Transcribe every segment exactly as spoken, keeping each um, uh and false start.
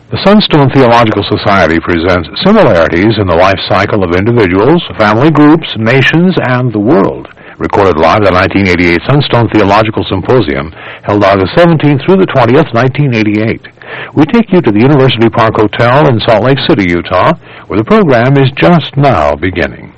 The Sunstone Theological Society presents similarities in the life cycle of individuals, family groups, nations, and the world. Recorded live at the nineteen eighty-eight Sunstone Theological Symposium, held August seventeenth through the twentieth, nineteen eighty-eight. We take you to the University Park Hotel in Salt Lake City, Utah, where the program is just now beginning.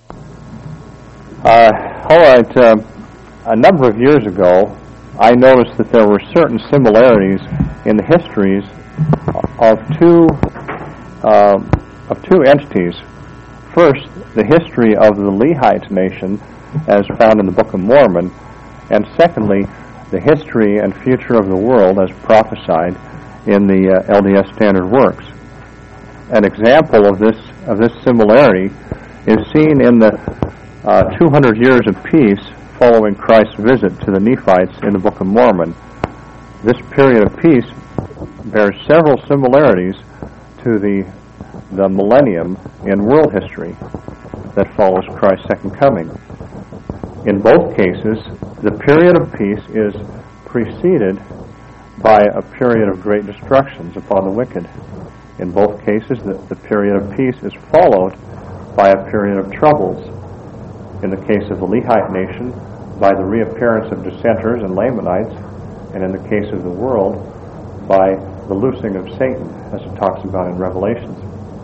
Uh, all right. Uh, a number of years ago, I noticed that there were certain similarities in the histories of two uh, of two entities. First, the history of the Lehite nation, as found in the Book of Mormon, and secondly, the history and future of the world, as prophesied in the uh, L D S Standard Works. An example of this of this similarity is seen in the uh, two hundred years of peace following Christ's visit to the Nephites in the Book of Mormon. This period of peace bears several similarities to the the millennium in world history that follows Christ's second coming. In both cases, the period of peace is preceded by a period of great destructions upon the wicked. In both cases, the, the period of peace is followed by a period of troubles. In the case of the Lehite nation, by the reappearance of dissenters and Lamanites, and in the case of the world, by the loosing of Satan, as it talks about in Revelations.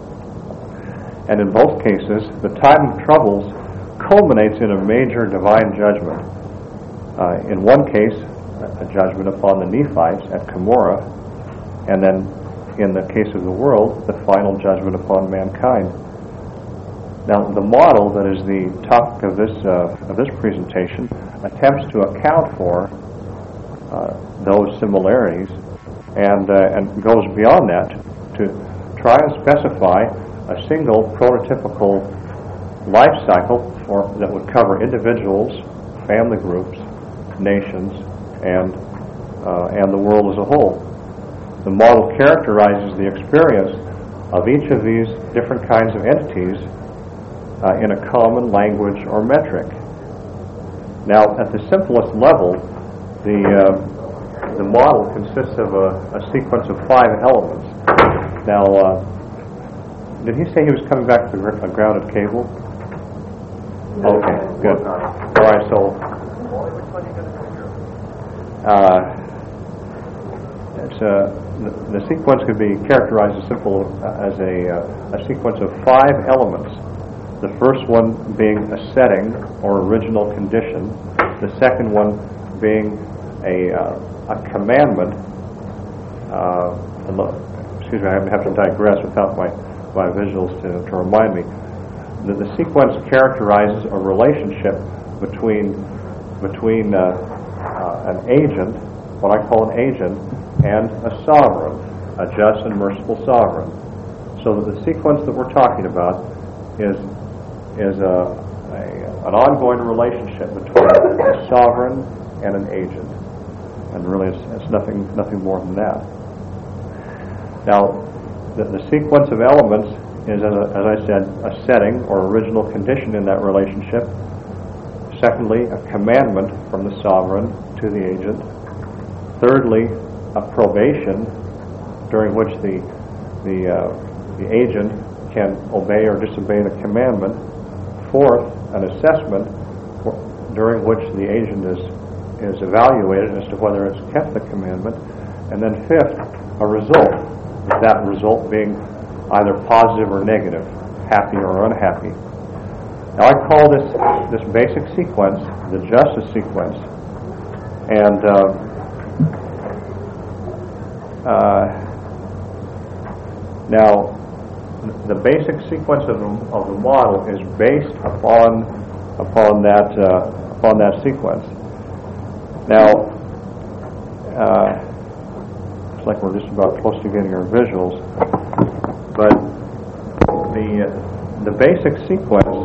And in both cases, the time of troubles culminates in a major divine judgment. Uh, in one case, a judgment upon the Nephites at Cumorah, and then in the case of the world, the final judgment upon mankind. Now, the model that is the topic of this uh, of this presentation attempts to account for uh, those similarities, and uh, and goes beyond that to try and specify a single prototypical life cycle for, that would cover individuals, family groups, nations, and uh, and the world as a whole. The model characterizes the experience of each of these different kinds of entities uh, in a common language or metric. Now, at the simplest level, the uh, the model consists of a, a sequence of five elements. Now, uh, did he say he was coming back to the gr- grounded cable? Okay, good. All right, so uh, it's, uh, the, the sequence could be characterized as simple uh, as a, uh, a sequence of five elements. The first one being a setting or original condition. The second one being a uh, a commandment. Uh, excuse me, I have to digress without my, my visuals to, to remind me. The, the sequence characterizes a relationship between between uh, uh, an agent, what I call an agent, and a sovereign, a just and merciful sovereign. So that the sequence that we're talking about is is a, a an ongoing relationship between a sovereign and an agent, and really it's, it's nothing nothing more than that. Now, the, the sequence of elements is, as, a, as I said, a setting or original condition in that relationship. Secondly, a commandment from the sovereign to the agent. Thirdly, a probation during which the the uh, the agent can obey or disobey the commandment. Fourth, an assessment for, during which the agent is is evaluated as to whether it's kept the commandment. And then fifth, a result, with that result being either positive or negative, happy or unhappy. Now, I call this this basic sequence the justice sequence. And uh, uh, now, the basic sequence of the, of the model is based upon upon that uh, upon that sequence. Now, uh, it's like we're just about close to getting our visuals, but the uh, the basic sequence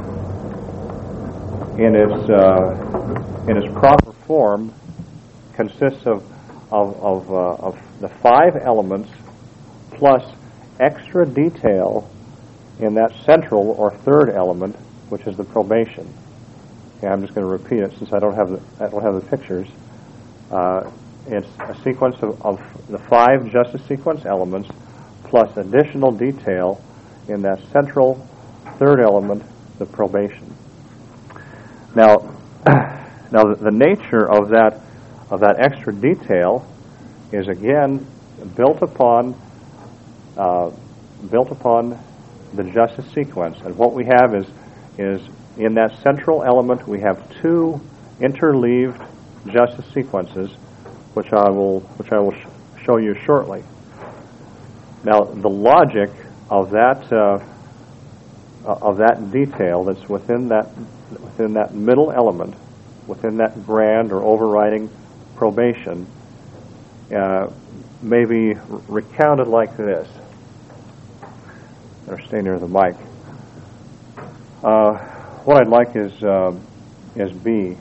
in its uh, in its proper form consists of of of, uh, of the five elements plus extra detail in that central or third element, which is the probation. Okay, I'm just going to repeat it since I don't have the I don't have the pictures. Uh, it's a sequence of, of the five justice sequence elements plus additional detail in that central third element, the probation. Now, now the, the nature of that of that extra detail is again built upon uh, built upon the justice sequence, and what we have is is in that central element we have two interleaved justice sequences, which I will which I will sh- show you shortly. Now, the logic of that uh, of that detail that's within that within that middle element, within that grand or overriding probation, uh, may be recounted like this. Better stay near the mic. Uh, what I'd like is uh, is B.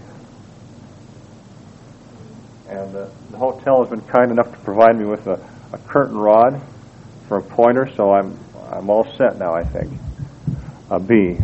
And uh, the hotel has been kind enough to provide me with a, a curtain rod for a pointer, so I'm I'm all set now, I think. Uh, B.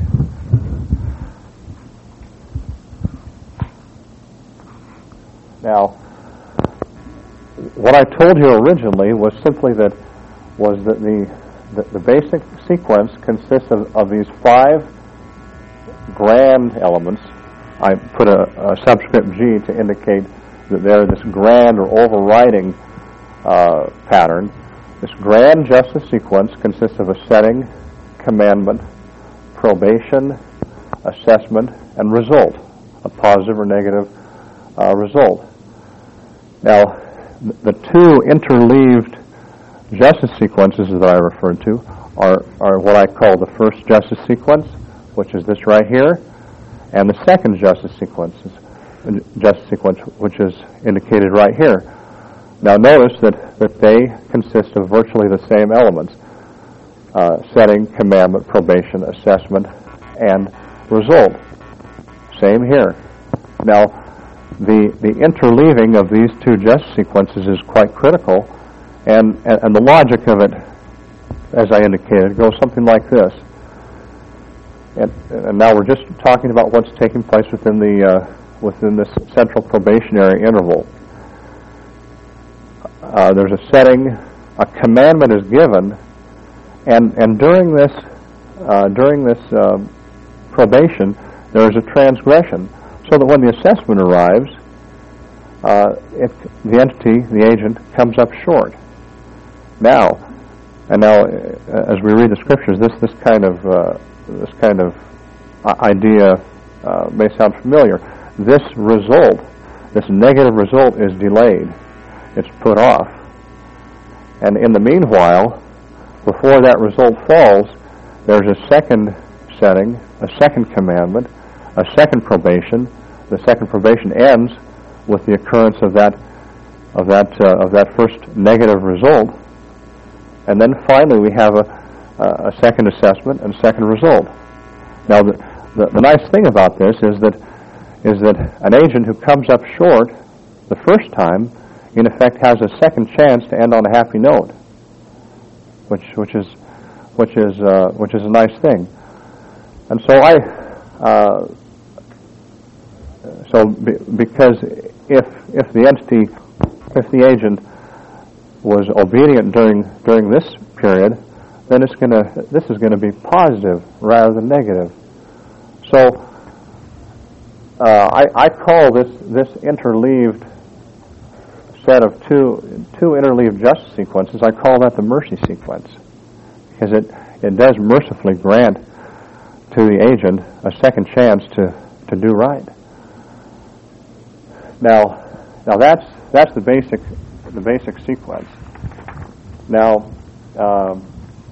Now, what I told you originally was simply that was that the the, the basic sequence consists of, of these five grand elements. I put a, a subscript G to indicate that they're this grand or overriding uh, pattern. This grand justice sequence consists of a setting, commandment, probation, assessment, and result, a positive or negative uh, result. Now, the two interleaved justice sequences that I referred to are, are what I call the first justice sequence, which is this right here, and the second justice sequence, justice sequence, which is indicated right here. Now, notice that, that they consist of virtually the same elements, uh, setting, commandment, probation, assessment, and result. Same here. Now, the, the interleaving of these two justice sequences is quite critical, and, and, and the logic of it, as I indicated, goes something like this. And, and now we're just talking about what's taking place within the uh, within this central probationary interval. Uh, there's a setting, a commandment is given, and and during this uh, during this uh, probation, there is a transgression, so that when the assessment arrives, uh, it, the entity, the agent, comes up short. Now, and now, uh, as we read the scriptures, this this kind of uh, this kind of idea uh, may sound familiar. This result, this negative result, is delayed. It's put off. And in the meanwhile, before that result falls, there's a second setting, a second commandment, a second probation. The second probation ends with the occurrence of that of that uh, of that first negative result, and then finally we have a a second assessment and second result. Now, the, the the nice thing about this is that is that an agent who comes up short the first time, in effect, has a second chance to end on a happy note, which which is which is uh, which is a nice thing. And so I, uh, so be, because if if the entity, if the agent was obedient during during this period, then it's gonna this is going to be positive rather than negative. So uh, I I call this this interleaved set of two two interleaved justice sequences, I call that the mercy sequence, because it it does mercifully grant to the agent a second chance to, to do right. Now, now that's that's the basic the basic sequence. Now, um,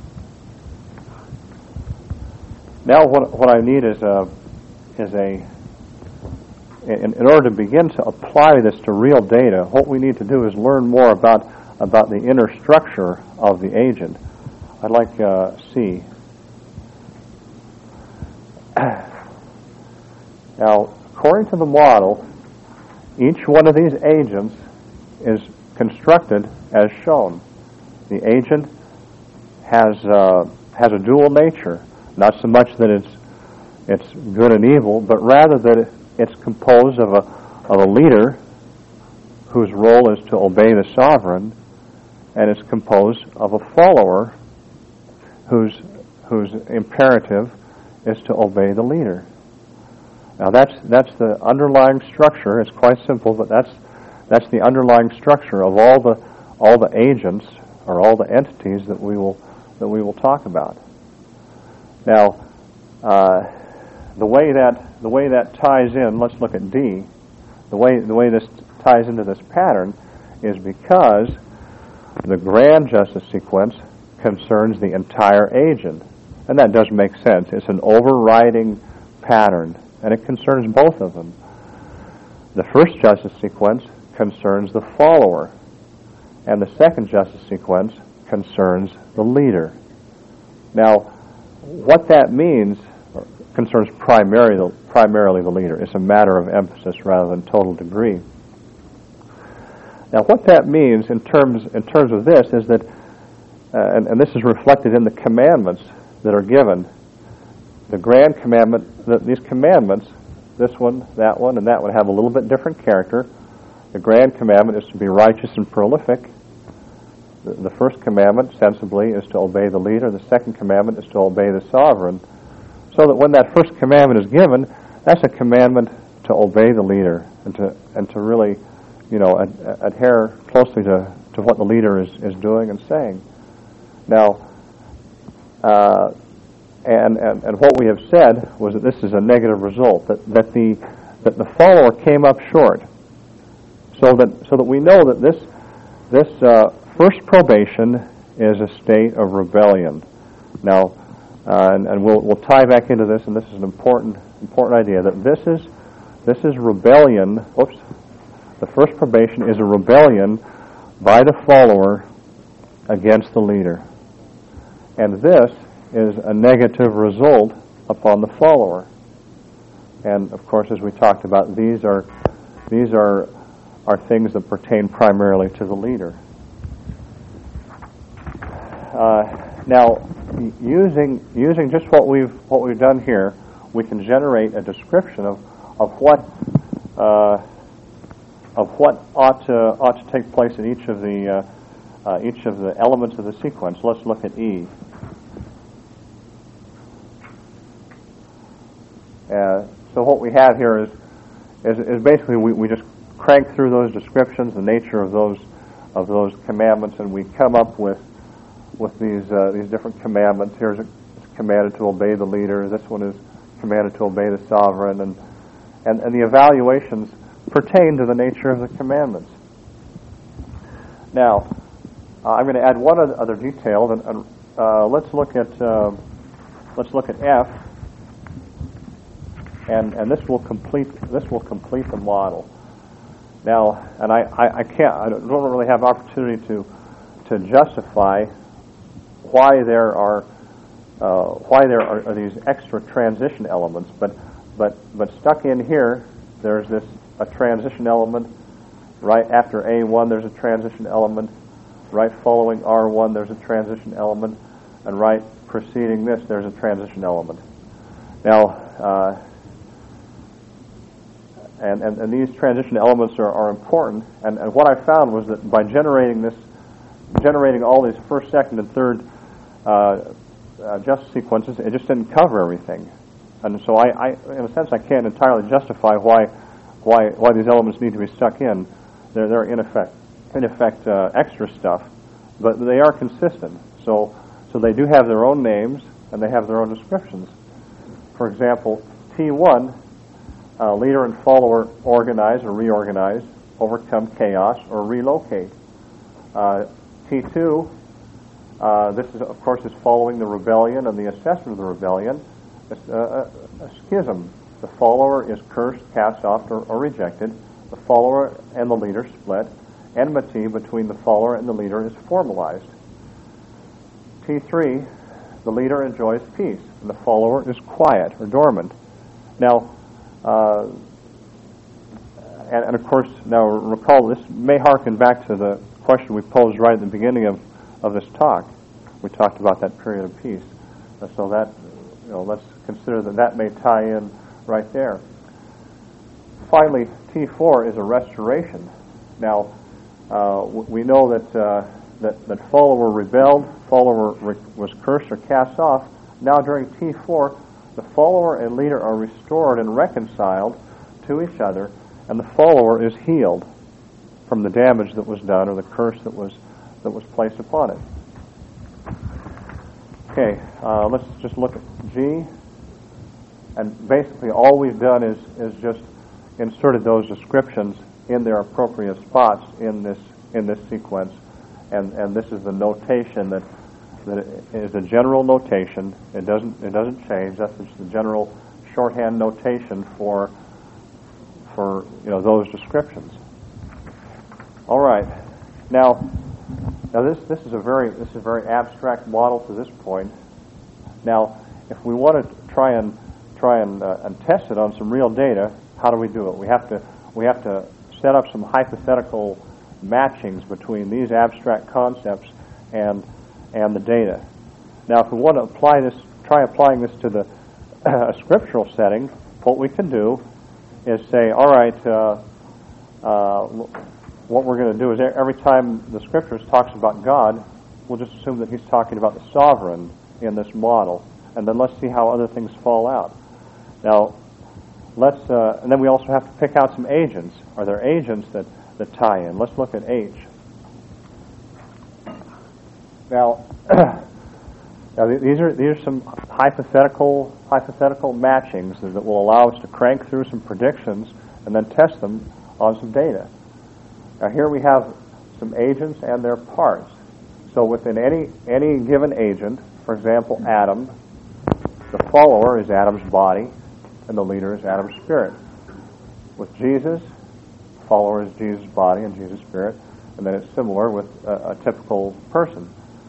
now what what I need is a is a in, in order to begin to apply this to real data, what we need to do is learn more about about the inner structure of the agent. I'd like uh, C. Now, according to the model, each one of these agents is constructed as shown. The agent has uh, has a dual nature, not so much that it's it's good and evil, but rather that it, it's composed of a of a leader whose role is to obey the sovereign, and it's composed of a follower whose whose imperative is to obey the leader. Now that's that's the underlying structure. It's quite simple, but that's that's the underlying structure of all the all the agents or all the entities that we will that we will talk about. Now, uh, the way that the way that ties in, let's look at D. The way the way this ties into this pattern is because the grand justice sequence concerns the entire agent, and that does make sense. It's an overriding pattern, and it concerns both of them. The first justice sequence concerns the follower, and the second justice sequence concerns the leader. Now, what that means concerns primarily the, primarily the leader. It's a matter of emphasis rather than total degree. Now, what that means in terms in terms of this is that, uh, and, and this is reflected in the commandments that are given. The grand commandment, the, these commandments, this one, that one, and that one have a little bit different character. The grand commandment is to be righteous and prolific. The, the first commandment, sensibly, is to obey the leader. The second commandment is to obey the sovereign. So that when that first commandment is given, that's a commandment to obey the leader and to and to really, you know, ad, adhere closely to, to what the leader is, is doing and saying. Now, uh, and, and and what we have said was that this is a negative result, that, that the that the follower came up short. So that so that we know that this this uh, first probation is a state of rebellion. Now. Uh, and, and we'll we'll tie back into this, and this is an important important idea that this is this is rebellion. Whoops, the first probation is a rebellion by the follower against the leader, and this is a negative result upon the follower. And of course, as we talked about, these are these are are things that pertain primarily to the leader. Uh, now. Using using just what we've what we've done here, we can generate a description of of what uh, of what ought to ought to take place in each of the uh, uh, each of the elements of the sequence. Let's look at E. Uh, so what we have here is is, is basically we, we just crank through those descriptions, the nature of those of those commandments, and we come up with. with these uh, these different commandments. Here's a, it's commanded to obey the leader. This one is commanded to obey the sovereign, and and, and the evaluations pertain to the nature of the commandments. Now, uh, I'm going to add one other detail, and, and uh, let's look at uh, let's look at F, and and this will complete this will complete the model. Now, and I, I, I can't I don't really have opportunity to to justify why there are uh, why there are, are these extra transition elements, but but but stuck in here, there's this a transition element. Right after A one, there's a transition element. Right following R one, there's a transition element, and right preceding this, there's a transition element. Now, uh, and, and and these transition elements are, are important. And, and what I found was that by generating this, generating all these first, second, and third Uh, uh, justice sequences, it just didn't cover everything, and so I, I, in a sense, I can't entirely justify why, why, why these elements need to be stuck in. They're, they're in effect, in effect, uh, extra stuff, but they are consistent. So, so they do have their own names and they have their own descriptions. For example, T one, uh, leader and follower organize or reorganize, overcome chaos, or relocate. Uh, T two. Uh, this, is, of course, is following the rebellion and the assessment of the rebellion. It's a, a, a schism. The follower is cursed, cast off, or, or rejected. The follower and the leader split. Enmity between the follower and the leader is formalized. T three, the leader enjoys peace, and the follower is quiet or dormant. Now, uh, and, and of course, now recall, this may harken back to the question we posed right at the beginning of of this talk. We talked about that period of peace. Uh, so that, you know, let's consider that that may tie in right there. Finally, T four is a restoration. Now, uh, w- we know that uh, that, that follower rebelled, follower re- was cursed or cast off. Now during T four, the follower and leader are restored and reconciled to each other, and the follower is healed from the damage that was done or the curse that was that was placed upon it. Okay, uh, let's just look at G. And basically all we've done is, is just inserted those descriptions in their appropriate spots in this in this sequence. And, and this is the notation that that is a general notation. It doesn't it doesn't change. That's just the general shorthand notation for for you know those descriptions. All right. Now now this this is a very this is a very abstract model to this point. Now, if we want to try and try and, uh, and test it on some real data, how do we do it? We have to we have to set up some hypothetical matchings between these abstract concepts and and the data. Now, if we want to apply this, try applying this to the uh, scriptural setting, what we can do is say, all right, uh, uh, what we're going to do is every time the scriptures talks about God, we'll just assume that he's talking about the sovereign in this model, and then let's see how other things fall out. Now, let's, uh, and then we also have to pick out some agents. Are there agents that, that tie in? Let's look at H. Now, now these are these are some hypothetical hypothetical matchings that will allow us to crank through some predictions and then test them on some data. Now, here we have some agents and their parts. So, within any any given agent, for example, Adam, the follower is Adam's body, and the leader is Adam's spirit. With Jesus, the follower is Jesus' body and Jesus' spirit, and then it's similar with a, a typical person.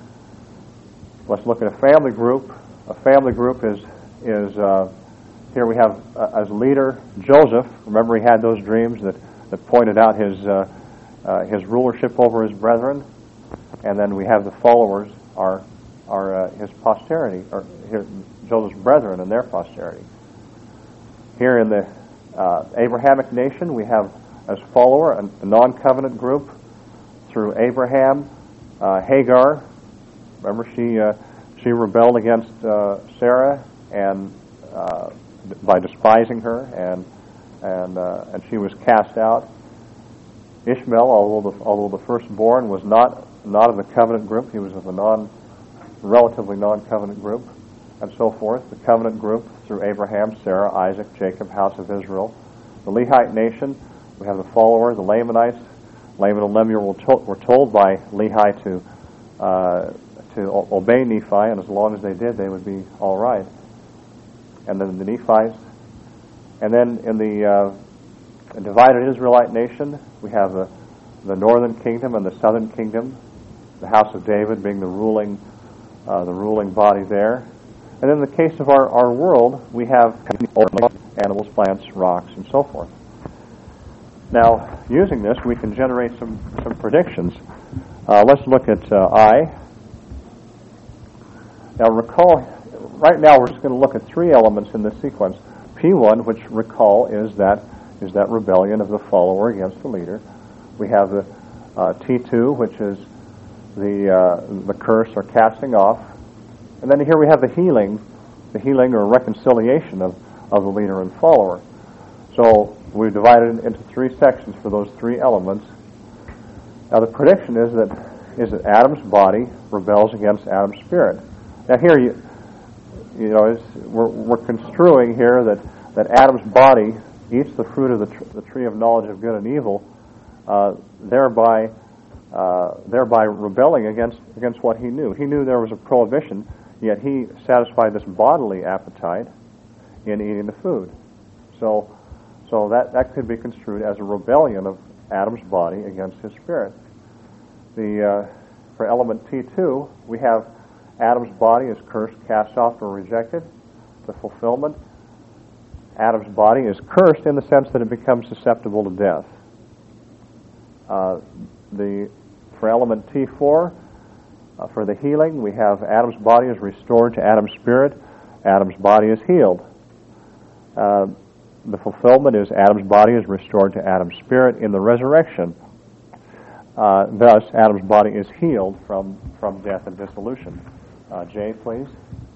Let's look at a family group. A family group is is uh, here we have uh, as leader Joseph. Remember, he had those dreams that, that pointed out his uh, uh, his rulership over his brethren, and then we have the followers are are uh, his posterity, or his, Joseph's brethren and their posterity. Here in the uh, Abrahamic nation, we have as follower a, a non-covenant group through Abraham, uh, Hagar. Remember, she uh, she rebelled against uh, Sarah and uh, by despising her, and and uh, and she was cast out. Ishmael, although the, although the firstborn, was not not of the covenant group, he was of a non relatively non-covenant group, and so forth. The covenant group through Abraham, Sarah, Isaac, Jacob, house of Israel. The Lehite nation, we have the follower, the Lamanites. Laman and Lemuel were, to- were told by Lehi to uh, to o- obey Nephi, and as long as they did, they would be all right. And then the Nephites. And then in the uh, divided Israelite nation, we have the, the northern kingdom and the southern kingdom, the house of David being the ruling uh, the ruling body there. And in the case of our, our world, we have animals, plants, rocks, and so forth. Now, using this, we can generate some, some predictions. Uh, let's look at uh, I. Now, recall, right now we're just going to look at three elements in this sequence. P one, which recall is that is that rebellion of the follower against the leader. We have the uh, T two, which is the uh, the curse or casting off. And then here we have the healing, the healing or reconciliation of, of the leader and follower. So we've divided it into three sections for those three elements. Now the prediction is that is that Adam's body rebels against Adam's spirit. Now here you you know it's, we're we're construing here that, that Adam's body eats the fruit of the, tr- the tree of knowledge of good and evil, uh, thereby uh, thereby rebelling against against what he knew. He knew there was a prohibition, yet he satisfied this bodily appetite in eating the food. So. So that, that could be construed as a rebellion of Adam's body against his spirit. The uh, for element T two, we have Adam's body is cursed, cast off, or rejected. The fulfillment, Adam's body is cursed in the sense that it becomes susceptible to death. Uh, the for element T four, uh, for the healing, we have Adam's body is restored to Adam's spirit. Adam's body is healed. Uh, The fulfillment is Adam's body is restored to Adam's spirit in the resurrection. uh, thus Adam's body is healed from, from death and dissolution. Uh, Jay, please.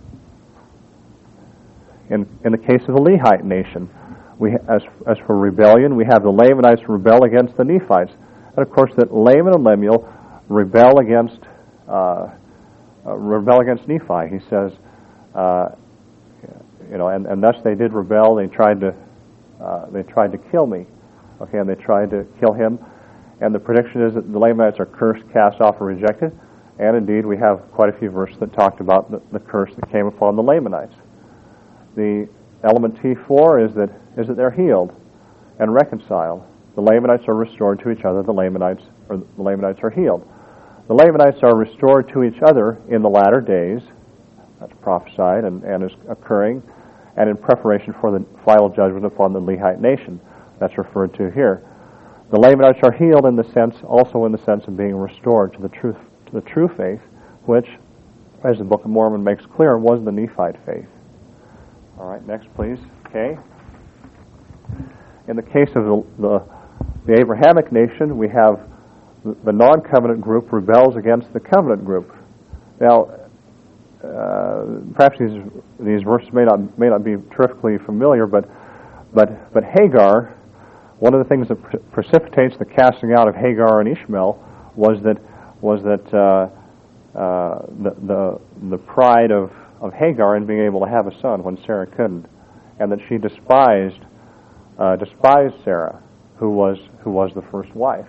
In, in the case of the Lehite nation, we, as, as for rebellion, we have the Lamanites rebel against the Nephites. And of course that Laman and Lemuel rebel against uh, uh, rebel against Nephi. He says, uh, you know, and, and thus they did rebel. They tried to uh, they tried to kill me. Okay, and they tried to kill him. And the prediction is that the Lamanites are cursed, cast off, or rejected. And indeed, we have quite a few verses that talked about the, the curse that came upon the Lamanites. The element T four is that is that they're healed and reconciled. The Lamanites are restored to each other. The Lamanites or the Lamanites are healed. The Lamanites are restored to each other in the latter days. That's prophesied and, and is occurring, and in preparation for the final judgment upon the Lehite nation. That's referred to here. The Lamanites are healed in the sense, also in the sense of being restored to the truth, to the true faith, which, as the Book of Mormon makes clear, was the Nephite faith. All right, next, please. Okay. In the case of the, the, the Abrahamic nation, we have the, the non-covenant group rebels against the covenant group. Now, uh, perhaps these these verses may not may not be terrifically familiar, but but but Hagar. One of the things that pre- precipitates the casting out of Hagar and Ishmael was that was that uh, uh, the, the the pride of, of Hagar in being able to have a son when Sarah couldn't, and that she despised uh, despised Sarah, who was who was the first wife.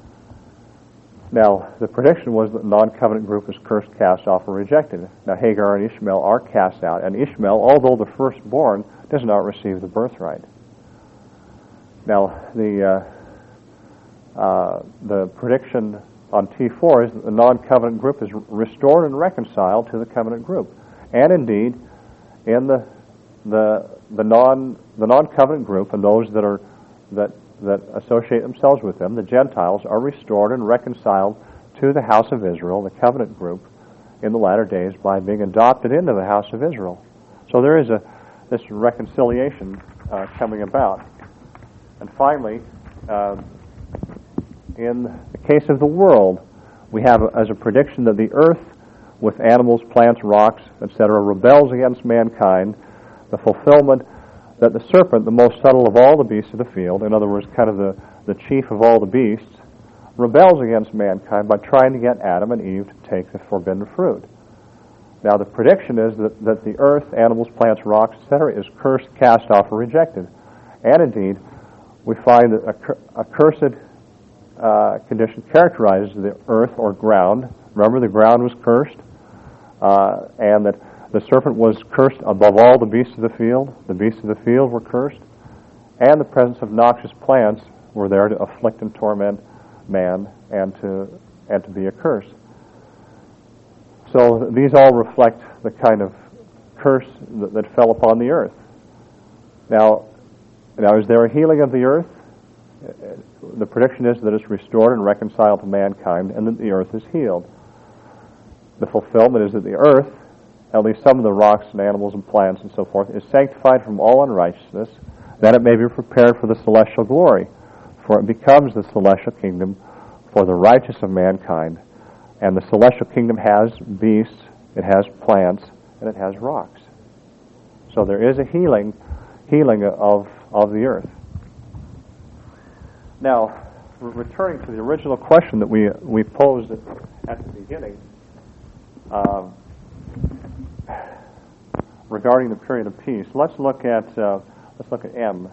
Now the prediction was that the non-covenant group is cursed, cast off, or rejected. Now Hagar and Ishmael are cast out, and Ishmael, although the firstborn, does not receive the birthright. Now, the uh, uh, the prediction on T four is that the non-covenant group is restored and reconciled to the covenant group, and indeed, in the the the non the non-covenant group and those that are that that associate themselves with them, the Gentiles, are restored and reconciled to the house of Israel, the covenant group, in the latter days by being adopted into the house of Israel. So there is a this reconciliation uh, coming about. And finally, uh, in the case of the world, we have as a prediction that the earth, with animals, plants, rocks, et cetera, rebels against mankind, the fulfillment that the serpent, the most subtle of all the beasts of the field, in other words, kind of the, the chief of all the beasts, rebels against mankind by trying to get Adam and Eve to take the forbidden fruit. Now, the prediction is that, that the earth, animals, plants, rocks, et cetera, is cursed, cast off, or rejected. And indeed, we find that a, a cursed uh, condition characterizes the earth or ground. Remember, the ground was cursed, uh, and that the serpent was cursed above all the beasts of the field. The beasts of the field were cursed, and the presence of noxious plants were there to afflict and torment man and to and to be a curse. So these all reflect the kind of curse that, that fell upon the earth. Now, now, is there a healing of the earth? The prediction is that it's restored and reconciled to mankind, and that the earth is healed. The fulfillment is that the earth, at least some of the rocks and animals and plants and so forth, is sanctified from all unrighteousness, that it may be prepared for the celestial glory, for it becomes the celestial kingdom for the righteous of mankind. And the celestial kingdom has beasts, it has plants, and it has rocks. So there is a healing, healing of, of the earth. Now, returning to the original question that we we posed at, at the beginning, um, regarding the period of peace, let's look at uh, let's look at M.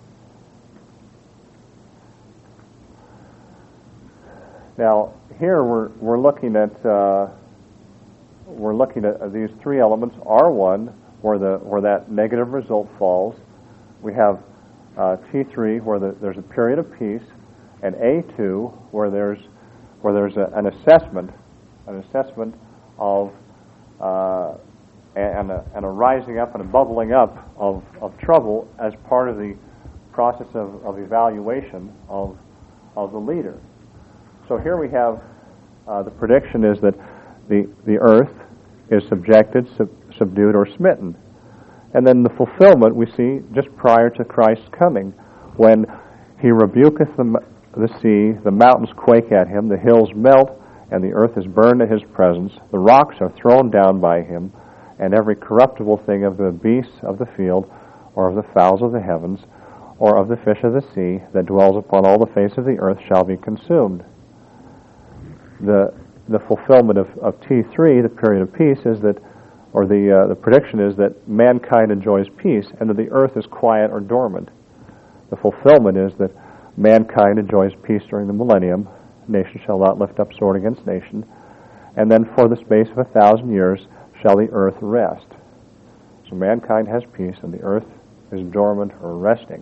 Now, here we're we're looking at uh, we're looking at these three elements. R one, where the where that negative result falls. We have uh, T three, where the, there's a period of peace, and A two, where there's where there's a, an assessment, an assessment of uh, and a, and a rising up and a bubbling up of, of trouble as part of the process of, of evaluation of of the leader. So here we have uh, the prediction is that the the earth is subjected, sub, subdued, or smitten. And then the fulfillment we see just prior to Christ's coming, when he rebuketh the, the sea, the mountains quake at him, the hills melt, and the earth is burned at his presence. The rocks are thrown down by him, and every corruptible thing of the beasts of the field, or of the fowls of the heavens, or of the fish of the sea, that dwells upon all the face of the earth, shall be consumed. The the fulfillment of, of T three, the period of peace, is that, or the uh, the prediction is that mankind enjoys peace, and that the earth is quiet or dormant. The fulfillment is that mankind enjoys peace during the millennium. Nation shall not lift up sword against nation. And then for the space of a thousand years shall the earth rest. So mankind has peace, and the earth is dormant or resting.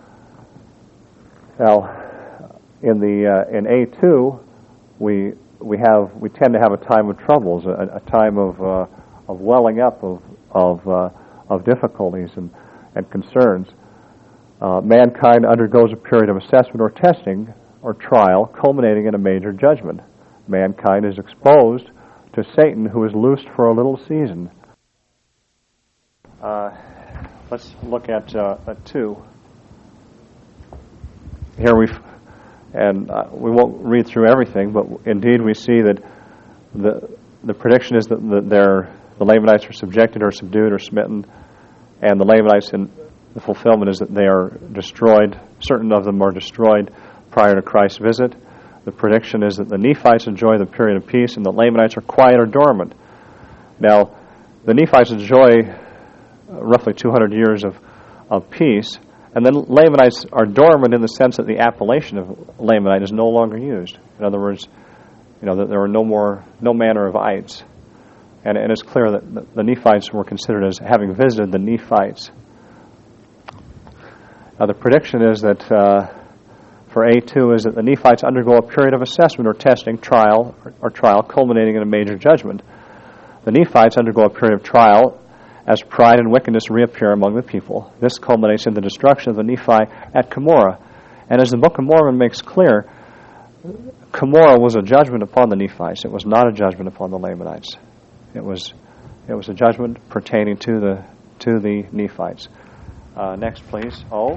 Now, in the uh, in A two, we we have we tend to have a time of troubles, a, a time of uh, of welling up of of uh, of difficulties and and concerns. Uh, mankind undergoes a period of assessment or testing or trial, culminating in a major judgment. Mankind is exposed to Satan, who is loosed for a little season. Uh, let's look at, uh, at two. Here we, and uh, we won't read through everything, but indeed we see that the the prediction is that the, they're, the Lamanites are subjected or subdued or smitten, and the Lamanites in the fulfillment is that they are destroyed. Certain of them are destroyed prior to Christ's visit. The prediction is that the Nephites enjoy the period of peace, and the Lamanites are quiet or dormant. Now, the Nephites enjoy roughly two hundred years of, of peace, and then Lamanites are dormant in the sense that the appellation of Lamanite is no longer used. In other words, you know, that there are no more, no manner of ites. And, and it's clear that the, the Nephites were considered as having visited the Nephites. Now, the prediction is that uh, for A two is that the Nephites undergo a period of assessment or testing, trial, or, or trial, culminating in a major judgment. The Nephites undergo a period of trial as pride and wickedness reappear among the people. This culminates in the destruction of the Nephi at Cumorah. And as the Book of Mormon makes clear, Cumorah was a judgment upon the Nephites. It was not a judgment upon the Lamanites. It was it was a judgment pertaining to the to the Nephites. Uh, next, please. Oh.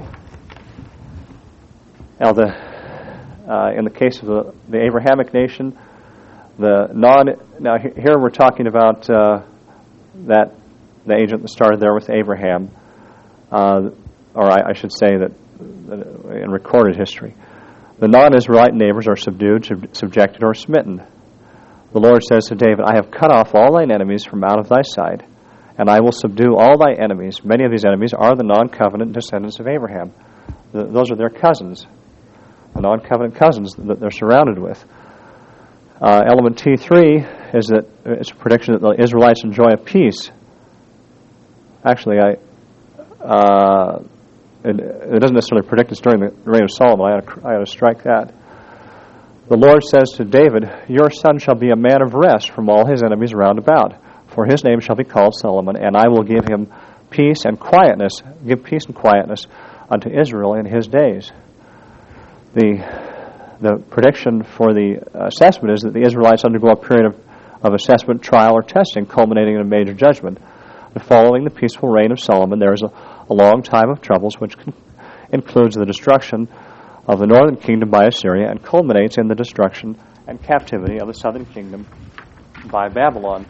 Now, the uh, in the case of the, the Abrahamic nation, the non. Now, he, here we're talking about uh, that the agent that started there with Abraham, uh, or I, I should say that, that in recorded history, the non-Israelite neighbors are subdued, sub- subjected, or smitten. The Lord says to David, "I have cut off all thine enemies from out of thy sight, and I will subdue all thy enemies." Many of these enemies are the non-covenant descendants of Abraham. The, those are their cousins, the non-covenant cousins that they're surrounded with. Uh, element T three is that it's a prediction that the Israelites enjoy a peace. Actually, I uh, it, it doesn't necessarily predict this during the reign of Solomon. I ought to, I ought to strike that. The Lord says to David, "Your son shall be a man of rest from all his enemies round about. For his name shall be called Solomon, and I will give him peace and quietness, give peace and quietness unto Israel in his days." The the prediction for the assessment is that the Israelites undergo a period of, of assessment, trial, or testing, culminating in a major judgment. Following the peaceful reign of Solomon, there is a, a long time of troubles, which con- includes the destruction of the northern kingdom by Assyria and culminates in the destruction and captivity of the southern kingdom by Babylon.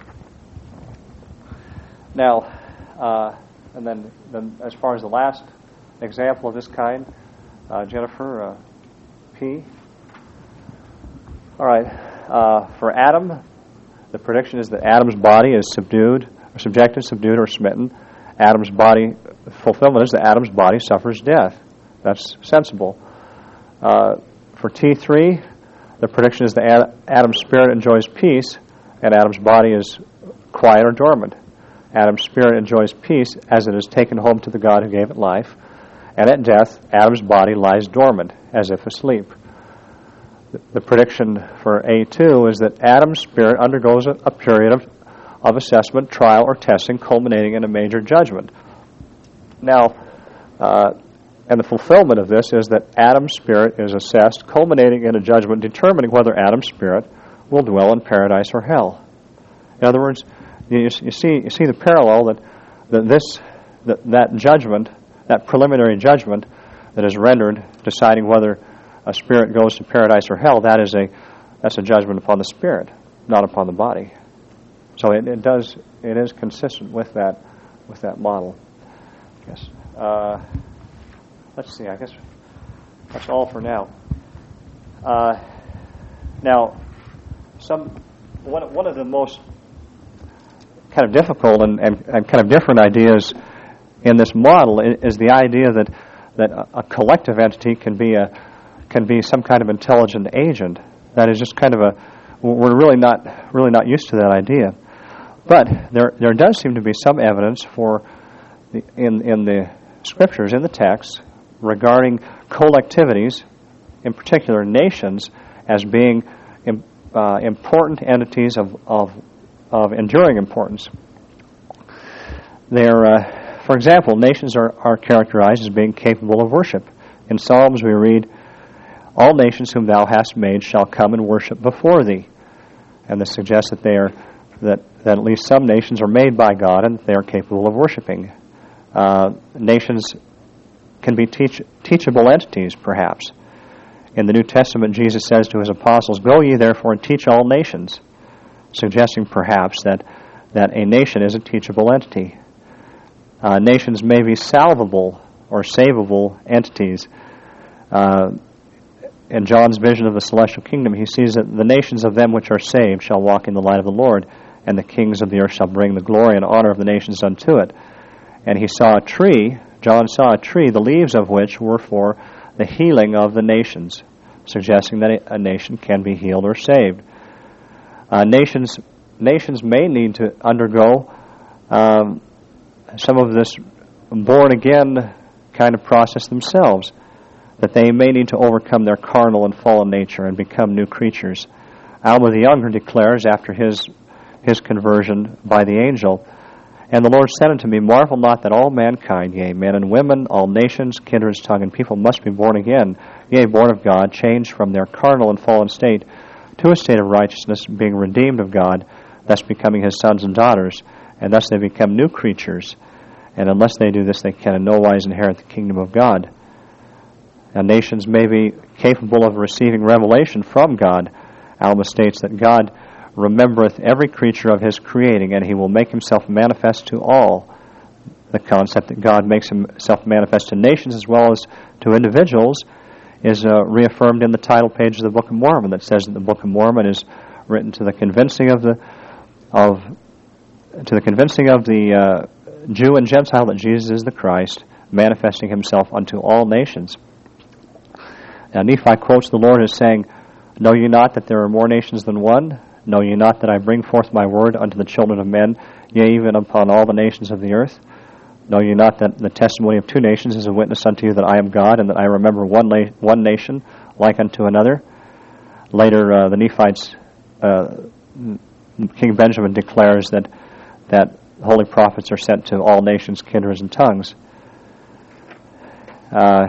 Now, uh, and then, then as far as the last example of this kind, uh, Jennifer, uh, P. All right, uh, for Adam, the prediction is that Adam's body is subdued, or subjected, subdued, or smitten. Adam's body, fulfillment is that Adam's body suffers death. That's sensible. Uh, for T three, the prediction is that Ad- Adam's spirit enjoys peace, and Adam's body is quiet or dormant. Adam's spirit enjoys peace as it is taken home to the God who gave it life, and at death, Adam's body lies dormant, as if asleep. The, the prediction for A two is that Adam's spirit undergoes a, a period of, of assessment, trial, or testing, culminating in a major judgment. Now, uh, and the fulfillment of this is that Adam's spirit is assessed, culminating in a judgment determining whether Adam's spirit will dwell in paradise or hell. In other words, you, you see you see the parallel that, that this that, that judgment, that preliminary judgment that is rendered deciding whether a spirit goes to paradise or hell, that is a that's a judgment upon the spirit, not upon the body. So it, it does it is consistent with that with that model. Yes. Uh, let's see. I guess that's all for now. Uh, now, some one one of the most kind of difficult and, and, and kind of different ideas in this model is the idea that that a collective entity can be a can be some kind of intelligent agent. That is just kind of a we're really not really not used to that idea. But there there does seem to be some evidence for the, in in the scriptures, in the text, regarding collectivities, in particular nations, as being uh, important entities of, of of enduring importance. They're, uh, for example, nations are, are characterized as being capable of worship. In Psalms we read, "All nations whom thou hast made shall come and worship before thee." And this suggests that they are that, that at least some nations are made by God and they are capable of worshiping. Uh, nations can be teach, teachable entities, perhaps. In the New Testament, Jesus says to his apostles, "Go ye therefore and teach all nations," suggesting perhaps that, that a nation is a teachable entity. Uh, nations may be salvable or savable entities. Uh, in John's vision of the celestial kingdom, he sees that the nations of them which are saved shall walk in the light of the Lord, and the kings of the earth shall bring the glory and honor of the nations unto it. And he saw a tree, John saw a tree, the leaves of which were for the healing of the nations, suggesting that a nation can be healed or saved. Uh, nations nations may need to undergo um, some of this born-again kind of process themselves, that they may need to overcome their carnal and fallen nature and become new creatures. Alma the Younger declares after his his conversion by the angel, "And the Lord said unto me, Marvel not that all mankind, yea, men and women, all nations, kindreds, tongue, and people must be born again, yea, born of God, changed from their carnal and fallen state to a state of righteousness, being redeemed of God, thus becoming his sons and daughters, and thus they become new creatures. And unless they do this, they can in no wise inherit the kingdom of God." And nations may be capable of receiving revelation from God. Alma states that God remembereth every creature of his creating, and he will make himself manifest to all. The concept that God makes himself manifest to nations as well as to individuals is uh, reaffirmed in the title page of the Book of Mormon, that says that the Book of Mormon is written to the convincing of the of to the convincing of the uh, Jew and Gentile that Jesus is the Christ, manifesting himself unto all nations. Now Nephi quotes the Lord as saying, "Know ye not that there are more nations than one? Know ye not that I bring forth my word unto the children of men, yea, even upon all the nations of the earth? Know ye not that the testimony of two nations is a witness unto you that I am God, and that I remember one la- one nation like unto another?" Later, uh, the Nephites, uh, King Benjamin declares that that holy prophets are sent to all nations, kindreds, and tongues. Uh,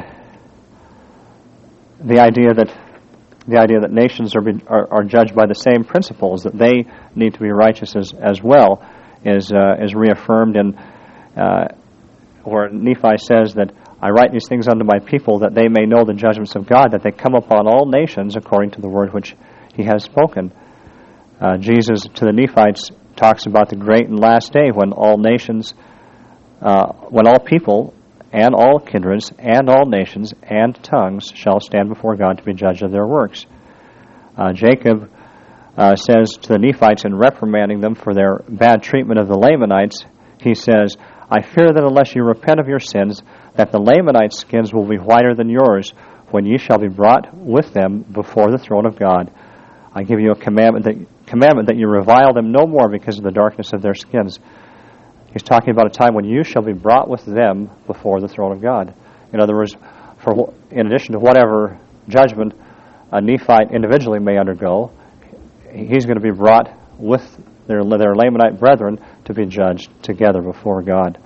the idea that The idea that nations are, be, are are judged by the same principles, that they need to be righteous as, as well, is uh, is reaffirmed in uh, where Nephi says that I write these things unto my people that they may know the judgments of God, that they come upon all nations according to the word which he has spoken. Uh, Jesus to the Nephites talks about the great and last day when all nations, uh, when all people and all kindreds, and all nations, and tongues shall stand before God to be judged of their works. Uh, Jacob uh, says to the Nephites in reprimanding them for their bad treatment of the Lamanites, he says, I fear that unless you repent of your sins, that the Lamanites' skins will be whiter than yours, when ye shall be brought with them before the throne of God. I give you a commandment that, commandment that you revile them no more because of the darkness of their skins. He's talking about a time when you shall be brought with them before the throne of God. In other words, for in addition to whatever judgment a Nephite individually may undergo, he's going to be brought with their their Lamanite brethren to be judged together before God.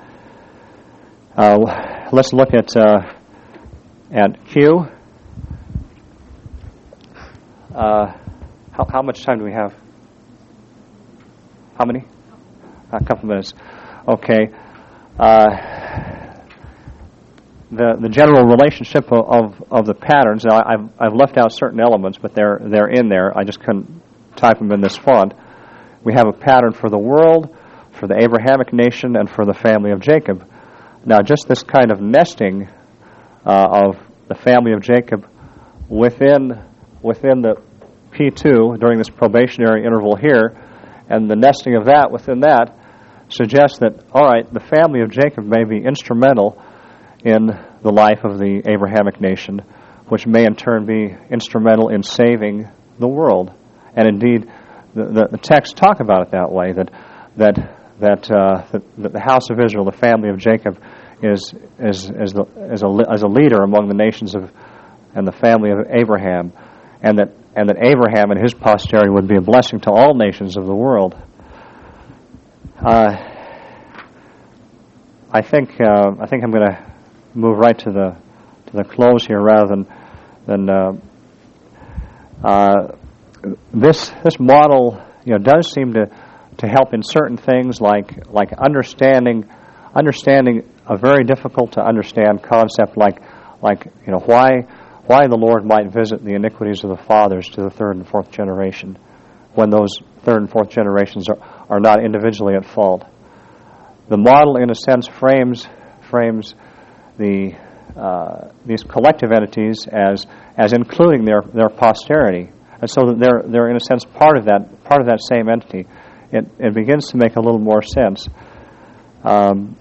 Uh, let's look at uh, at Q. Uh, how, how much time do we have? How many? A couple minutes. Okay. Uh, the the general relationship of of, of the patterns. Now, I've I've left out certain elements, but they're they're in there. I just couldn't type them in this font. We have a pattern for the world, for the Abrahamic nation, and for the family of Jacob. Now, just this kind of nesting uh, of the family of Jacob within within the P two during this probationary interval here, and the nesting of that within that suggests that, all right, the family of Jacob may be instrumental in the life of the Abrahamic nation, which may in turn be instrumental in saving the world. And indeed, the, the, the texts talk about it that way, that that that, uh, that, that the house of Israel, the family of Jacob, is is as the as a as a leader among the nations of and the family of Abraham, and that and that Abraham and his posterity would be a blessing to all nations of the world. Uh, I think uh, I think I'm going to move right to the to the close here, rather than than uh, uh, this this model, you know, does seem to to help in certain things, like like understanding understanding a very difficult to understand concept, like like you know why why the Lord might visit the iniquities of the fathers to the third and fourth generation, when those third and fourth generations are, are not individually at fault. The model, in a sense, frames frames the uh, these collective entities as as including their, their posterity, and so that they're they're in a sense part of that part of that same entity. It it begins to make a little more sense. Um,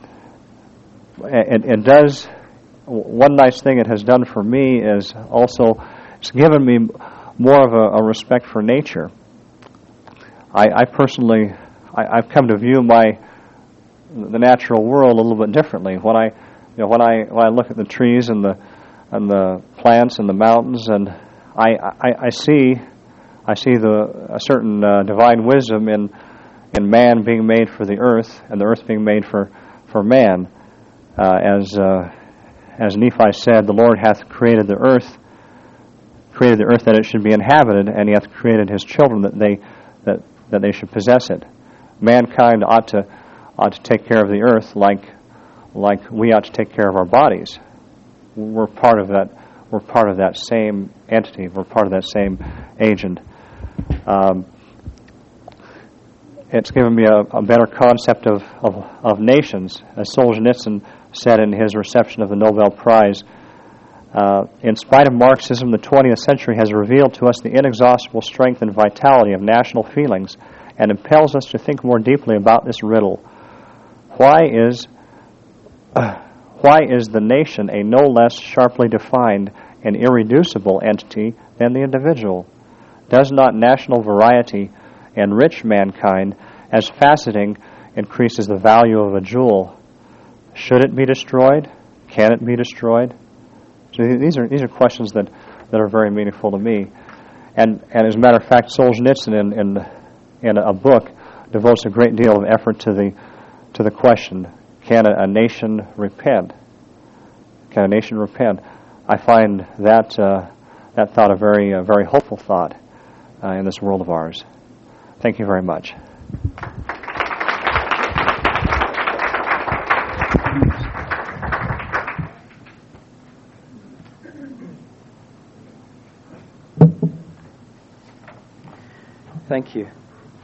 it, it does. One nice thing it has done for me is also it's given me more of a, a respect for nature. I, I personally, I, I've come to view my the natural world a little bit differently. When I, you know, when I when I look at the trees and the and the plants and the mountains, and I I, I see I see the a certain uh, divine wisdom in in man being made for the earth, and the earth being made for for man, uh, as. Uh, As Nephi said, the Lord hath created the earth, created the earth that it should be inhabited, and He hath created His children that they that, that they should possess it. Mankind ought to ought to take care of the earth like like we ought to take care of our bodies. We're part of that. We're part of that same entity. We're part of that same agent. Um, it's given me a, a better concept of, of, of nations, as Solzhenitsyn said in his reception of the Nobel Prize. Uh, in spite of Marxism, the twentieth century has revealed to us the inexhaustible strength and vitality of national feelings, and impels us to think more deeply about this riddle. Why is uh, why is the nation a no less sharply defined and irreducible entity than the individual? Does not national variety enrich mankind as faceting increases the value of a jewel? Should it be destroyed? Can it be destroyed? So these are these are questions that, that are very meaningful to me. And and as a matter of fact, Solzhenitsyn in, in in a book devotes a great deal of effort to the to the question: Can a, a nation repent? Can a nation repent? I find that uh, that thought a very uh, very hopeful thought uh, in this world of ours. Thank you very much. Thank you.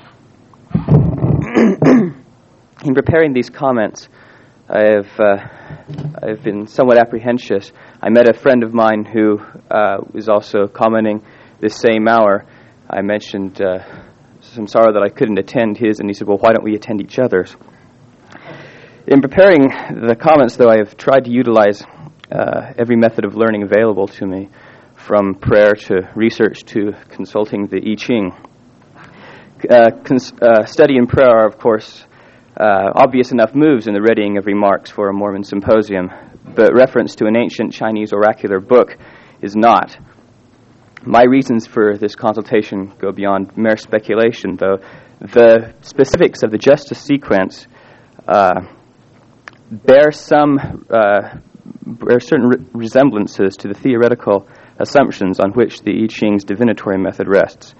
In preparing these comments, I've uh, I've been somewhat apprehensive. I met a friend of mine who uh, was also commenting this same hour. I mentioned uh, some sorrow that I couldn't attend his, and he said, "Well, why don't we attend each other's?" In preparing the comments, though, I have tried to utilize uh, every method of learning available to me, from prayer to research to consulting the I Ching. Uh, cons- uh, study and prayer are, of course, uh, obvious enough moves in the readying of remarks for a Mormon symposium, but reference to an ancient Chinese oracular book is not. My reasons for this consultation go beyond mere speculation, though. The specifics of the justice sequence uh, bear some uh, bear certain re- resemblances to the theoretical assumptions on which the I Ching's divinatory method rests.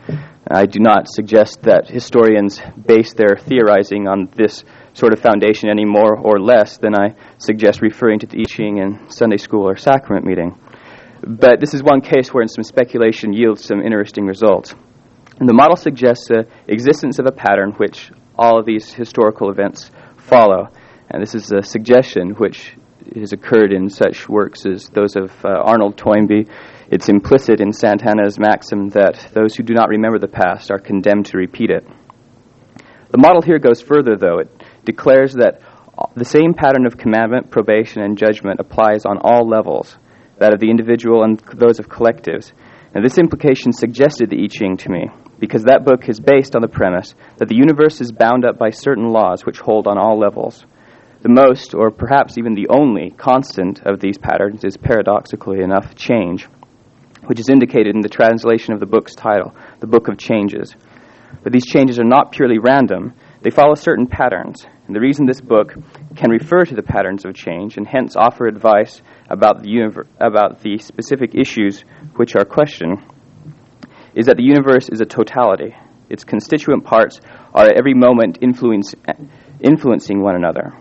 I do not suggest that historians base their theorizing on this sort of foundation any more or less than I suggest referring to the I Ching in Sunday school or sacrament meeting. But this is one case where some speculation yields some interesting results. And the model suggests the existence of a pattern which all of these historical events follow. And this is a suggestion which has occurred in such works as those of uh, Arnold Toynbee. It's implicit in Santana's maxim that those who do not remember the past are condemned to repeat it. The model here goes further, though. It declares that the same pattern of commandment, probation, and judgment applies on all levels, that of the individual and those of collectives. And this implication suggested the I Ching to me, because that book is based on the premise that the universe is bound up by certain laws which hold on all levels. The most, or perhaps even the only, constant of these patterns is, paradoxically enough, change, which is indicated in the translation of the book's title, The Book of Changes. But these changes are not purely random. They follow certain patterns. And the reason this book can refer to the patterns of change and hence offer advice about the univer- about the specific issues which are questioned is that the universe is a totality. Its constituent parts are at every moment influence, influencing one another.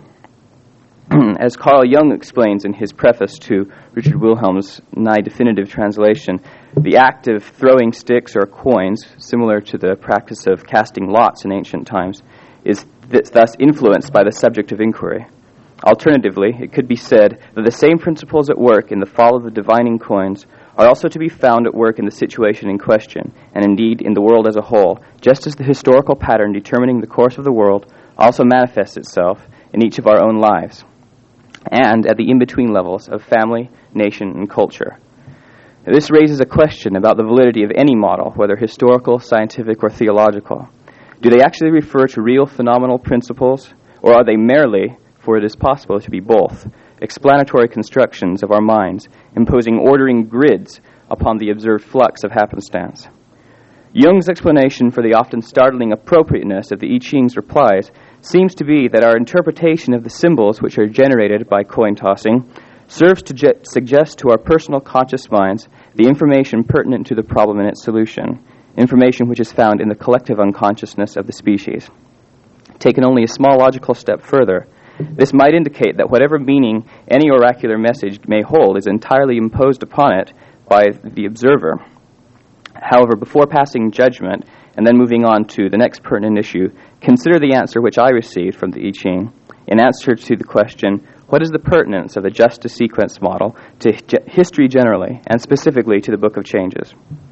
As Carl Jung explains in his preface to Richard Wilhelm's nigh definitive translation, the act of throwing sticks or coins, similar to the practice of casting lots in ancient times, is th- thus influenced by the subject of inquiry. Alternatively, it could be said that the same principles at work in the fall of the divining coins are also to be found at work in the situation in question, and indeed in the world as a whole, just as the historical pattern determining the course of the world also manifests itself in each of our own lives, and at the in-between levels of family, nation, and culture. This raises a question about the validity of any model, whether historical, scientific, or theological. Do they actually refer to real phenomenal principles, or are they merely, for it is possible to be both, explanatory constructions of our minds, imposing ordering grids upon the observed flux of happenstance? Jung's explanation for the often startling appropriateness of the I Ching's replies seems to be that our interpretation of the symbols which are generated by coin tossing serves to je- suggest to our personal conscious minds the information pertinent to the problem and its solution, information which is found in the collective unconsciousness of the species. Taken only a small logical step further, this might indicate that whatever meaning any oracular message may hold is entirely imposed upon it by the observer. However, before passing judgment and then moving on to the next pertinent issue, consider the answer which I received from the I Ching in answer to the question, what is the pertinence of the justice sequence model to ge- history generally, and specifically to the Book of Changes?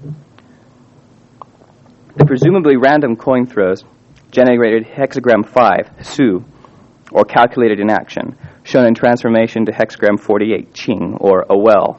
The presumably random coin throws generated hexagram five, Su, or calculated in action, shown in transformation to hexagram forty-eight, Ching, or a well.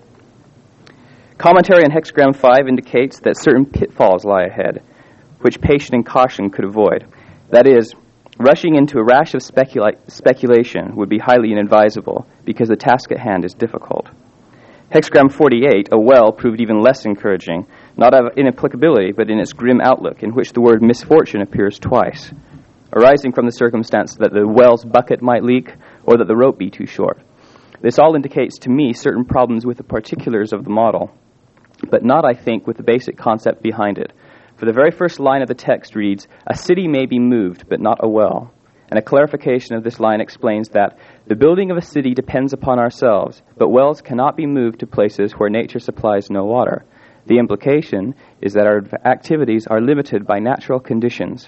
Commentary on hexagram five indicates that certain pitfalls lie ahead, which patience and caution could avoid. That is, rushing into a rash of specula- speculation would be highly inadvisable because the task at hand is difficult. Hexagram forty-eight, a well, proved even less encouraging, not of inapplicability, but in its grim outlook, in which the word misfortune appears twice, arising from the circumstance that the well's bucket might leak or that the rope be too short. This all indicates to me certain problems with the particulars of the model, but not, I think, with the basic concept behind it. For the very first line of the text reads, "A city may be moved, but not a well." And a clarification of this line explains that the building of a city depends upon ourselves, but wells cannot be moved to places where nature supplies no water. The implication is that our activities are limited by natural conditions.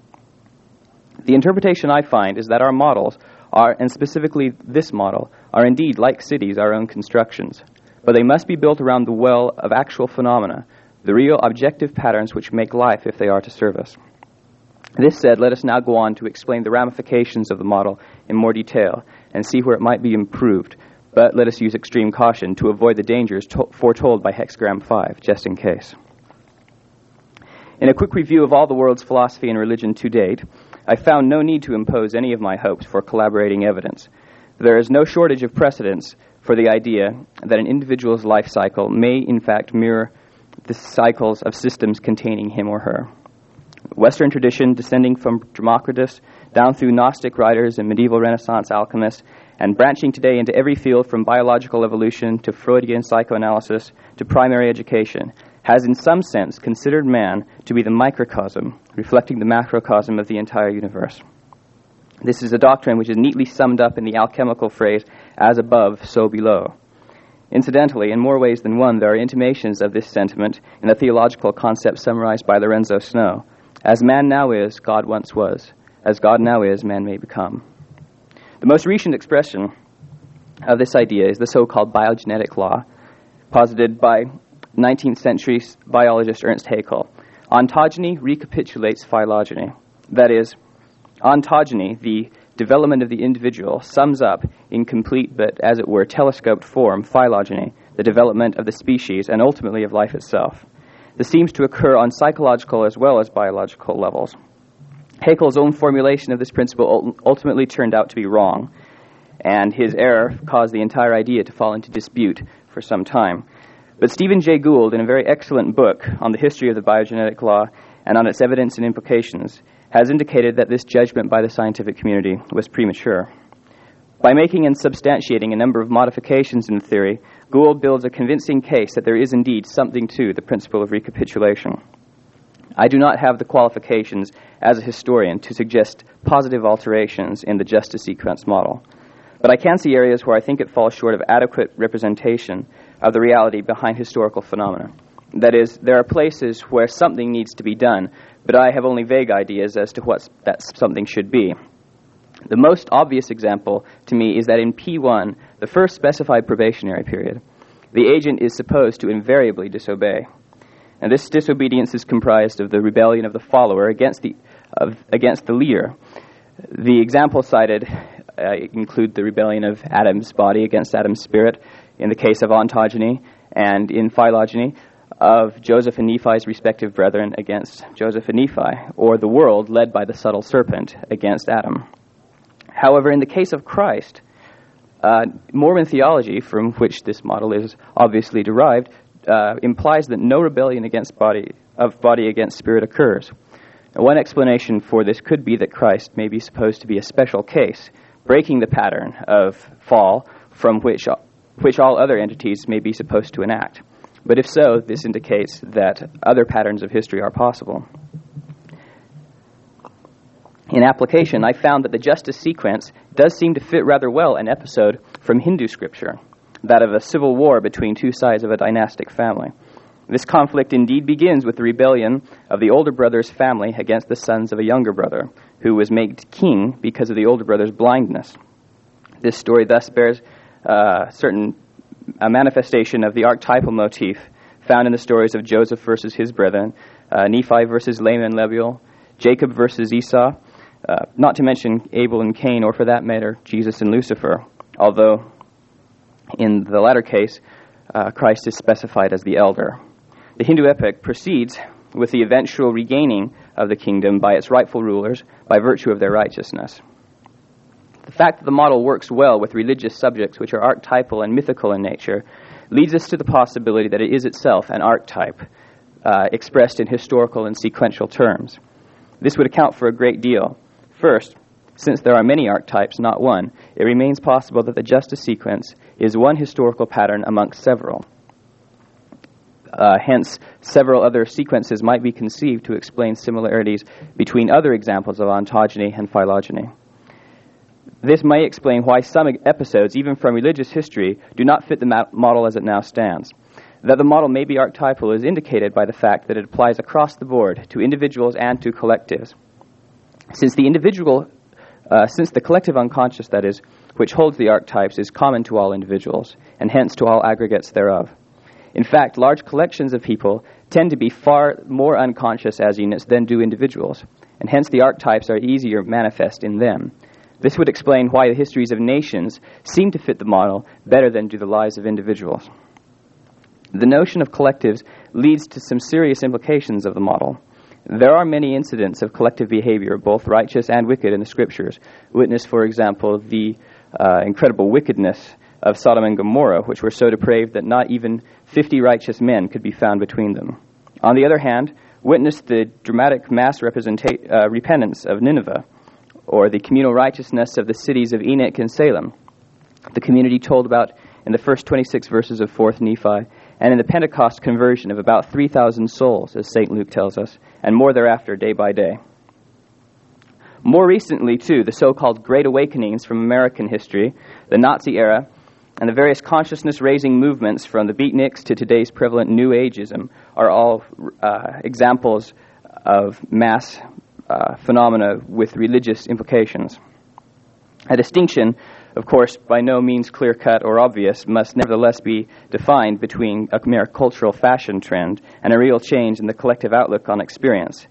The interpretation I find is that our models are, and specifically this model, are indeed, like cities, our own constructions. But they must be built around the well of actual phenomena, the real objective patterns which make life if they are to serve us. This said, let us now go on to explain the ramifications of the model in more detail and see where it might be improved, but let us use extreme caution to avoid the dangers to- foretold by hexagram five, just in case. In a quick review of all the world's philosophy and religion to date, I found no need to impose any of my hopes for collaborating evidence. There is no shortage of precedence for the idea that an individual's life cycle may in fact mirror the cycles of systems containing him or her. Western tradition, descending from Democritus down through Gnostic writers and medieval Renaissance alchemists, and branching today into every field from biological evolution to Freudian psychoanalysis to primary education, has in some sense considered man to be the microcosm, reflecting the macrocosm of the entire universe. This is a doctrine which is neatly summed up in the alchemical phrase, as above, so below. Incidentally, in more ways than one, there are intimations of this sentiment in the theological concept summarized by Lorenzo Snow. As man now is, God once was. As God now is, man may become. The most recent expression of this idea is the so-called biogenetic law, posited by nineteenth century biologist Ernst Haeckel. Ontogeny recapitulates phylogeny. That is, ontogeny, the development of the individual, sums up in complete but, as it were, telescoped form phylogeny, the development of the species, and ultimately of life itself. This seems to occur on psychological as well as biological levels. Haeckel's own formulation of this principle ultimately turned out to be wrong, and his error caused the entire idea to fall into dispute for some time. But Stephen Jay Gould, in a very excellent book on the history of the biogenetic law and on its evidence and implications, has indicated that this judgment by the scientific community was premature. By making and substantiating a number of modifications in the theory, Gould builds a convincing case that there is indeed something to the principle of recapitulation. I do not have the qualifications as a historian to suggest positive alterations in the justice sequence model, but I can see areas where I think it falls short of adequate representation of the reality behind historical phenomena. That is, there are places where something needs to be done, but I have only vague ideas as to what that something should be. The most obvious example to me is that in P one, the first specified probationary period, the agent is supposed to invariably disobey. And this disobedience is comprised of the rebellion of the follower against the, of, against the leader. The examples cited uh, include the rebellion of Adam's body against Adam's spirit, in the case of ontogeny, and in phylogeny, of Joseph and Nephi's respective brethren against Joseph and Nephi, or the world led by the subtle serpent against Adam. However, in the case of Christ, uh, Mormon theology, from which this model is obviously derived, uh, implies that no rebellion against body of body against spirit occurs. Now, one explanation for this could be that Christ may be supposed to be a special case, breaking the pattern of fall from which which all other entities may be supposed to enact. But if so, this indicates that other patterns of history are possible. In application, I found that the justice sequence does seem to fit rather well an episode from Hindu scripture, that of a civil war between two sides of a dynastic family. This conflict indeed begins with the rebellion of the older brother's family against the sons of a younger brother, who was made king because of the older brother's blindness. This story thus bears uh, certain a manifestation of the archetypal motif found in the stories of Joseph versus his brethren, uh, Nephi versus Laman and Lemuel, Jacob versus Esau, uh, not to mention Abel and Cain, or for that matter, Jesus and Lucifer, although in the latter case, uh, Christ is specified as the elder. The Hindu epic proceeds with the eventual regaining of the kingdom by its rightful rulers by virtue of their righteousness. The fact that the model works well with religious subjects which are archetypal and mythical in nature leads us to the possibility that it is itself an archetype uh, expressed in historical and sequential terms. This would account for a great deal. First, since there are many archetypes, not one, it remains possible that the justice sequence is one historical pattern amongst several. Uh, hence, several other sequences might be conceived to explain similarities between other examples of ontogeny and phylogeny. This may explain why some episodes, even from religious history, do not fit the ma- model as it now stands. That the model may be archetypal is indicated by the fact that it applies across the board to individuals and to collectives. Since the individual, uh, since the collective unconscious, that is, which holds the archetypes, is common to all individuals, and hence to all aggregates thereof. In fact, large collections of people tend to be far more unconscious as units than do individuals, and hence the archetypes are easier manifest in them. This would explain why the histories of nations seem to fit the model better than do the lives of individuals. The notion of collectives leads to some serious implications of the model. There are many incidents of collective behavior, both righteous and wicked, in the Scriptures. Witness, for example, the uh, incredible wickedness of Sodom and Gomorrah, which were so depraved that not even fifty righteous men could be found between them. On the other hand, witness the dramatic mass representa- uh, repentance of Nineveh, or the communal righteousness of the cities of Enoch and Salem, the community told about in the first twenty-six verses of fourth Nephi, and in the Pentecost conversion of about three thousand souls, as Saint Luke tells us, and more thereafter day by day. More recently, too, the so-called Great Awakenings from American history, the Nazi era, and the various consciousness-raising movements from the beatniks to today's prevalent New Ageism are all uh, examples of mass uh, phenomena with religious implications. A distinction, of course, by no means clear-cut or obvious, must nevertheless be defined between a mere cultural fashion trend and a real change in the collective outlook on experience.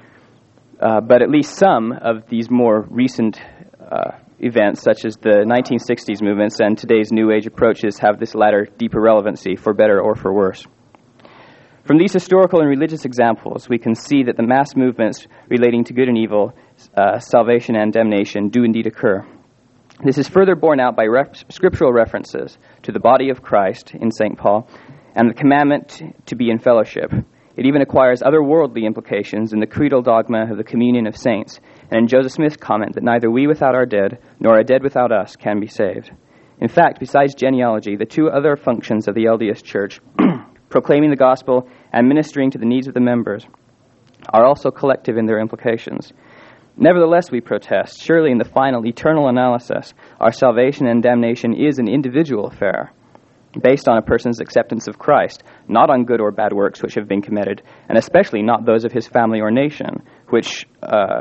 Uh, but at least some of these more recent uh, events, such as the nineteen sixties movements and today's New Age approaches, have this latter deeper relevancy, for better or for worse. From these historical and religious examples, we can see that the mass movements relating to good and evil, uh, salvation and damnation, do indeed occur. This is further borne out by ref- scriptural references to the body of Christ in Saint Paul and the commandment to be in fellowship. It even acquires other worldly implications in the creedal dogma of the communion of saints, and in Joseph Smith's comment that neither we without our dead, nor our dead without us, can be saved. In fact, besides genealogy, the two other functions of the L D S Church, proclaiming the gospel and ministering to the needs of the members, are also collective in their implications. Nevertheless, we protest, surely in the final eternal analysis, our salvation and damnation is an individual affair, based on a person's acceptance of Christ, not on good or bad works which have been committed, and especially not those of his family or nation, which uh,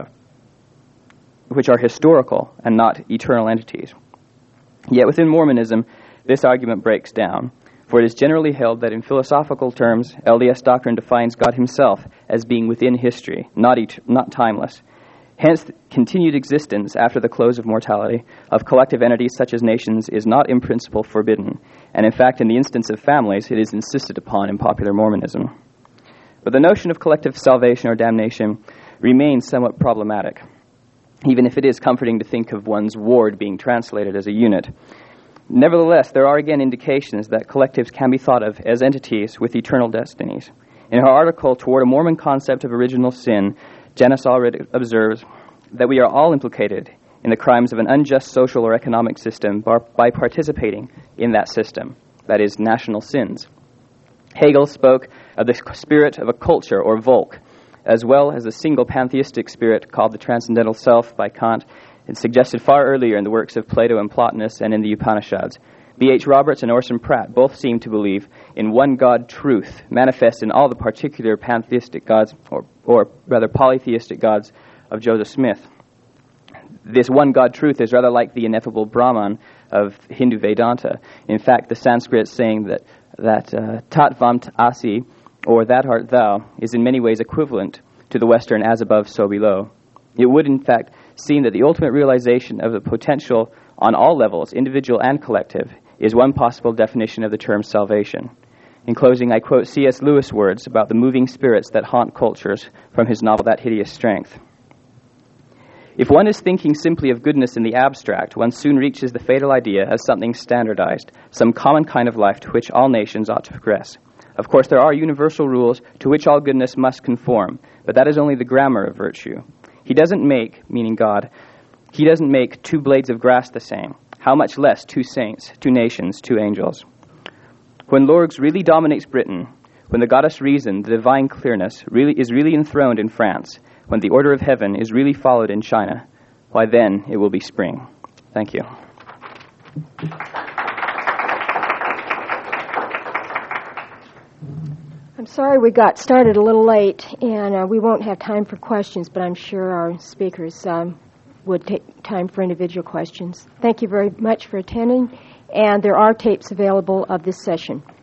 which are historical and not eternal entities. Yet within Mormonism, this argument breaks down, for it is generally held that in philosophical terms, L D S doctrine defines God himself as being within history, not et- not timeless. Hence, continued existence after the close of mortality of collective entities such as nations is not in principle forbidden, and in fact, in the instance of families, it is insisted upon in popular Mormonism. But the notion of collective salvation or damnation remains somewhat problematic, even if it is comforting to think of one's ward being translated as a unit. Nevertheless, there are again indications that collectives can be thought of as entities with eternal destinies. In her article, Toward a Mormon Concept of Original Sin, Janice already observes that we are all implicated in the crimes of an unjust social or economic system by participating in that system, that is, national sins. Hegel spoke of the spirit of a culture, or Volk, as well as a single pantheistic spirit called the Transcendental Self by Kant, and suggested far earlier in the works of Plato and Plotinus and in the Upanishads. B H Roberts and Orson Pratt both seem to believe in one God truth, manifest in all the particular pantheistic gods, or, or rather polytheistic gods of Joseph Smith. This one God truth is rather like the ineffable Brahman of Hindu Vedanta. In fact, the Sanskrit saying that, that uh, Tat Vam Asi, or that art thou, is in many ways equivalent to the Western as above, so below. It would, in fact, seem that the ultimate realization of the potential on all levels, individual and collective, is one possible definition of the term salvation. In closing, I quote C S Lewis' words about the moving spirits that haunt cultures from his novel That Hideous Strength. If one is thinking simply of goodness in the abstract, one soon reaches the fatal idea as something standardized, some common kind of life to which all nations ought to progress. Of course, there are universal rules to which all goodness must conform, but that is only the grammar of virtue. He doesn't make, meaning God, he doesn't make two blades of grass the same. How much less two saints, two nations, two angels. When Lorgues really dominates Britain, when the goddess Reason, the divine clearness, really is really enthroned in France, when the order of heaven is really followed in China, why then it will be spring. Thank you. I'm sorry we got started a little late, and uh, we won't have time for questions, but I'm sure our speakers um, would take time for individual questions. Thank you very much for attending, and there are tapes available of this session.